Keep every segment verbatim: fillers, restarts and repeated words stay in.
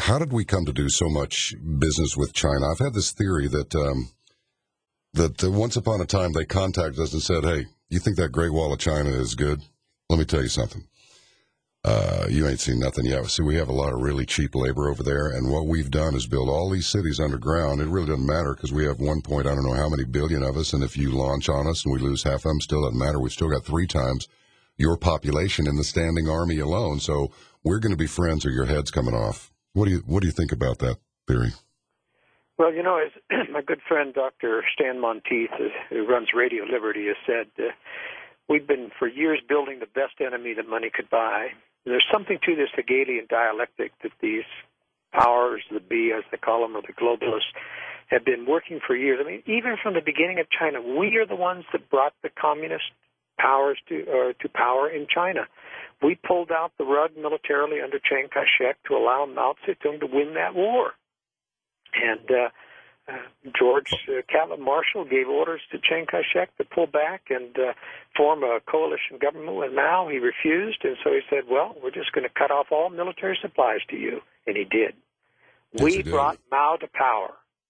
how did we come to do so much business with China? I've had this theory that um, that uh, once upon a time they contacted us and said, hey, you think that Great Wall of China is good? Let me tell you something. Uh, you ain't seen nothing yet. See, we have a lot of really cheap labor over there, and what we've done is build all these cities underground. It really doesn't matter because we have one point, I don't know how many billion of us, and if you launch on us and we lose half of them, still doesn't matter. We've still got three times your population in the standing army alone, so we're going to be friends or your head's coming off. What do you What do you think about that theory? Well, you know, as my good friend Doctor Stan Monteith, who runs Radio Liberty, has said, uh, we've been for years building the best enemy that money could buy. There's something to this Hegelian dialectic that these powers, the B as they call them, or the globalists, have been working for years. I mean, even from the beginning of China, we are the ones that brought the communist powers to uh, to power in China. We pulled out the rug militarily under Chiang Kai-shek to allow Mao Zedong to win that war. And uh, uh, George uh, Catlett Marshall gave orders to Chiang Kai-shek to pull back and uh, form a coalition government with Mao. He refused, and so he said, well, we're just going to cut off all military supplies to you. And he did. Yes, we he did. brought Mao to power.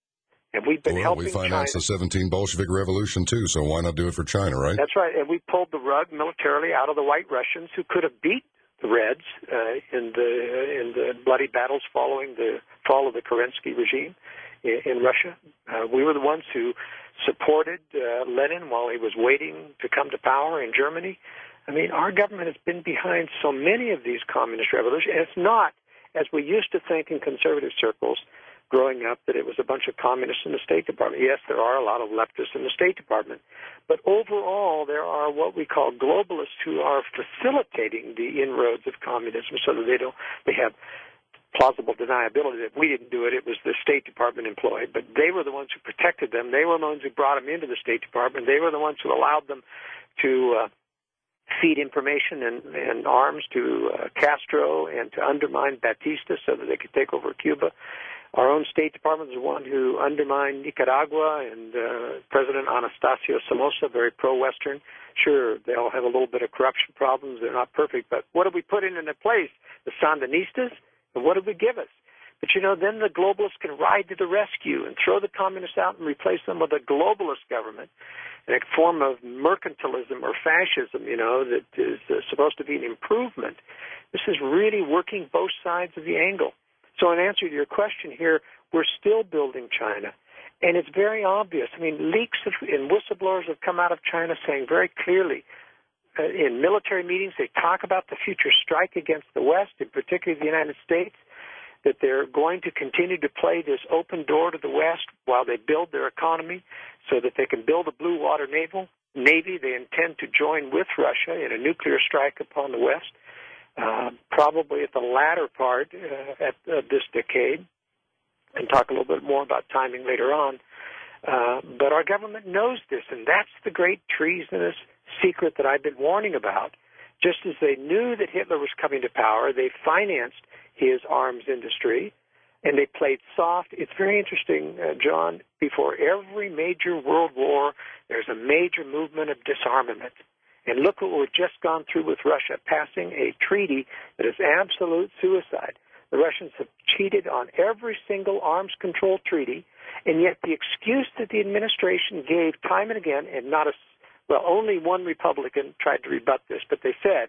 And we've been well, helping we financed China. the seventeen Bolshevik Revolution, too, so why not do it for China, right? That's right. And we pulled the rug militarily out of the White Russians, who could have beat the Reds uh, in the uh, in the bloody battles following the fall of the Kerensky regime in, in Russia. Uh, we were the ones who supported uh, Lenin while he was waiting to come to power in Germany. I mean, our government has been behind so many of these communist revolutions. And it's not, as we used to think in conservative circles, growing up, that it was a bunch of communists in the State Department. Yes, there are a lot of leftists in the State Department. But overall, there are what we call globalists who are facilitating the inroads of communism so that they don't, they have plausible deniability that we didn't do it. It was the State Department employed. But they were the ones who protected them. They were the ones who brought them into the State Department. They were the ones who allowed them to uh, feed information and, and arms to uh, Castro and to undermine Batista so that they could take over Cuba. Our own State Department is the one who undermined Nicaragua, and uh, President Anastasio Somoza, very pro-Western. Sure, they all have a little bit of corruption problems. They're not perfect. But what did we put in in their place? The Sandinistas? And what did we give us? But, you know, then the globalists can ride to the rescue and throw the communists out and replace them with a globalist government, a form of mercantilism or fascism, you know, that is uh, supposed to be an improvement. This is really working both sides of the angle. So in answer to your question here, we're still building China. And it's very obvious. I mean, leaks of, and whistleblowers have come out of China saying very clearly, uh, in military meetings, they talk about the future strike against the West, and particularly the United States, that they're going to continue to play this open door to the West while they build their economy so that they can build a blue water naval navy. They intend to join with Russia in a nuclear strike upon the West. Uh, probably at the latter part uh, at uh, this decade, and talk a little bit more about timing later on. Uh, but our government knows this, and that's the great treasonous secret that I've been warning about. Just as they knew that Hitler was coming to power, they financed his arms industry, and they played soft. It's very interesting, uh, John, before every major world war, there's a major movement of disarmament. And look what we've just gone through with Russia, passing a treaty that is absolute suicide. The Russians have cheated on every single arms control treaty, and yet the excuse that the administration gave time and again, and not a, well, only one Republican tried to rebut this, but they said,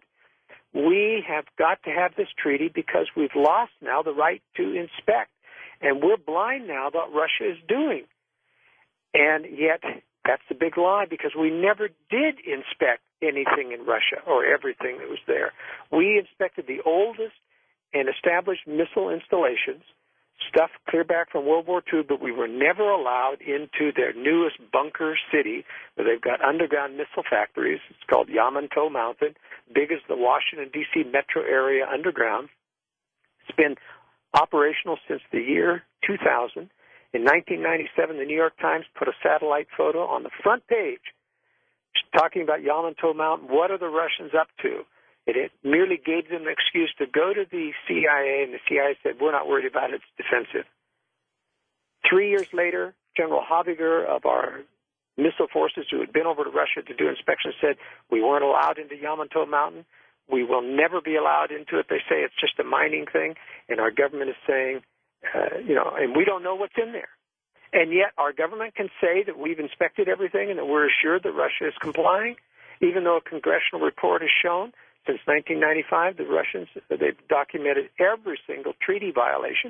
we have got to have this treaty because we've lost now the right to inspect, and we're blind now about what Russia is doing. And yet, that's the big lie, because we never did inspect anything in Russia or everything that was there. We inspected the oldest and established missile installations, stuff clear back from World War Two, but we were never allowed into their newest bunker city where they've got underground missile factories. It's called Yamato Mountain, big as the Washington, D C metro area underground. It's been operational since the year two thousand. In nineteen ninety-seven, the New York Times put a satellite photo on the front page talking about Yamato Mountain. What are the Russians up to? It, it merely gave them an excuse to go to the C I A, and the C I A said, we're not worried about it, it's defensive. Three years later, General Habiger of our missile forces, who had been over to Russia to do inspections, said, we weren't allowed into Yamato Mountain. We will never be allowed into it. They say it's just a mining thing, and our government is saying, Uh, you know, and we don't know what's in there. And yet our government can say that we've inspected everything and that we're assured that Russia is complying, even though a congressional report has shown since nineteen ninety-five the Russians, they've documented every single treaty violation.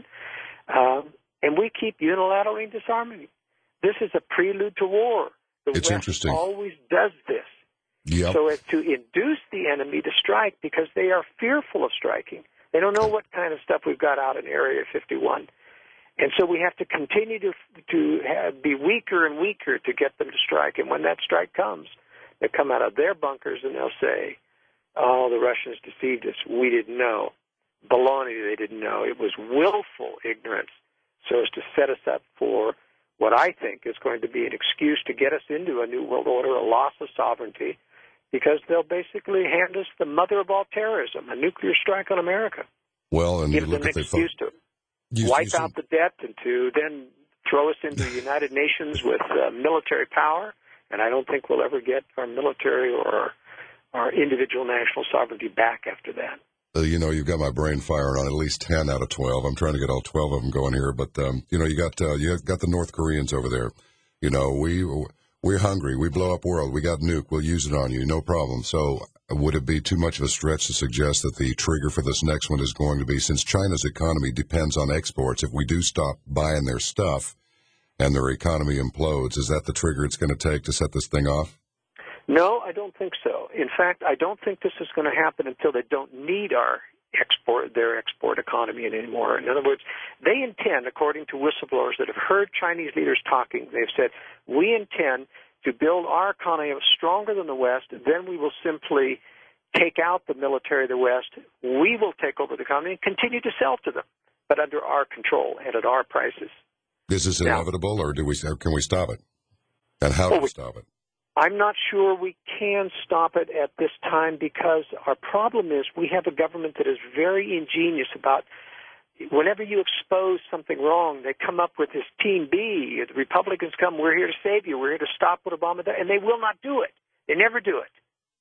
Um, and we keep unilaterally disarming. This is a prelude to war. The It's West interesting. always does this. Yep. So as to induce the enemy to strike because they are fearful of striking. They don't know what kind of stuff we've got out in Area fifty-one. And so we have to continue to to have, be weaker and weaker to get them to strike. And when that strike comes, they come out of their bunkers and they'll say, oh, the Russians deceived us. We didn't know. Baloney, they didn't know. It was willful ignorance so as to set us up for what I think is going to be an excuse to get us into a new world order, a loss of sovereignty, because they'll basically hand us the mother of all terrorism, a nuclear strike on America. Well, and Give you them look an at the excuse to you, wipe you said, out the debt and to then throw us into the United Nations with uh, military power. And I don't think we'll ever get our military or our, our individual national sovereignty back after that. Uh, you know, you've got my brain firing on at least ten out of twelve. I'm trying to get all twelve of them going here, but um, you know, you got uh, you got the North Koreans over there. You know, we we're hungry. We blow up world. We got nuke. We'll use it on you, no problem. So, would it be too much of a stretch to suggest that the trigger for this next one is going to be, since China's economy depends on exports, if we do stop buying their stuff and their economy implodes, is that the trigger it's going to take to set this thing off? No, I don't think so. In fact, I don't think this is going to happen until they don't need our export, their export economy anymore. In other words, they intend, according to whistleblowers that have heard Chinese leaders talking, they've said, we intend to build our economy stronger than the West, then we will simply take out the military of the West. We will take over the economy and continue to sell to them, but under our control and at our prices. Is this Now, inevitable, or do we? Can we stop it? And how do well, we stop it? I'm not sure we can stop it at this time because our problem is we have a government that is very ingenious about whenever you expose something wrong, they come up with this Team B. The Republicans come, we're here to save you. We're here to stop what Obama does. And they will not do it. They never do it.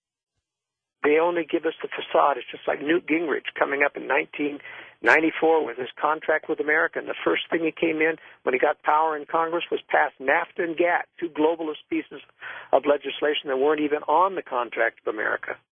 They only give us the facade. It's just like Newt Gingrich coming up in nineteen ninety-four with his contract with America. And the first thing he came in when he got power in Congress was pass NAFTA and GATT, two globalist pieces of legislation that weren't even on the contract of America.